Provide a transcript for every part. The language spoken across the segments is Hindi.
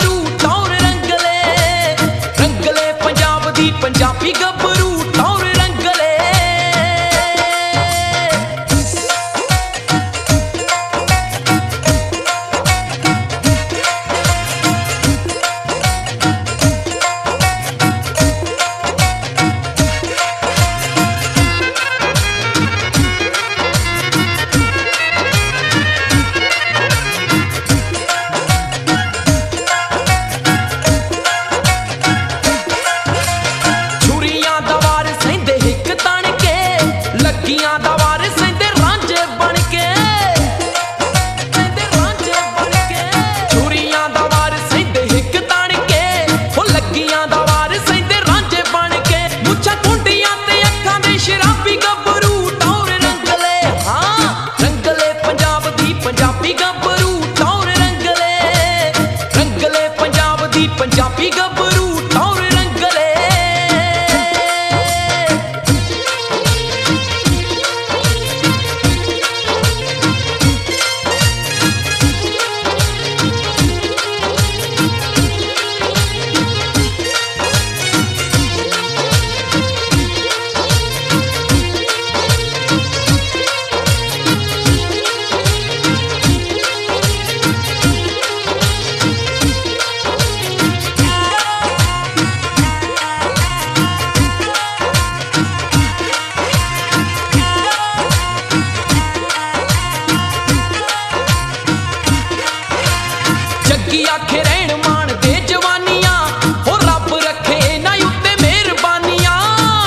गभरू टौर रंगले, रंगले पंजाब दी पंजाबी गभरू टौर रंगले। पंजाबी गभरू टौर रंगले। आखे रहन मान दे जवानियां, हो रब रखे ना उत्ते मेहरबानियां,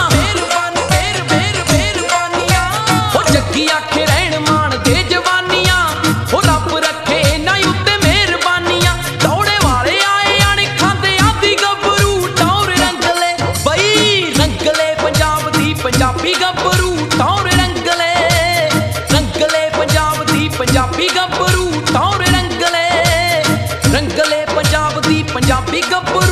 मेहरबानियां। हो जग्गी आखे रहन मान दे जवानियां, हो रब रखे ना उत्ते मेहरबानियां। दौड़े वाले आए आने खांदे आदि गभरू टौर रंगले, बई रंगले पंजाब दी पंजाबी गभरू टौर रंगले, रंगले पंजाब दी पंजाबी गभरू टौर रंगले, रंगले पंजाब दी पंजाबी गभरू।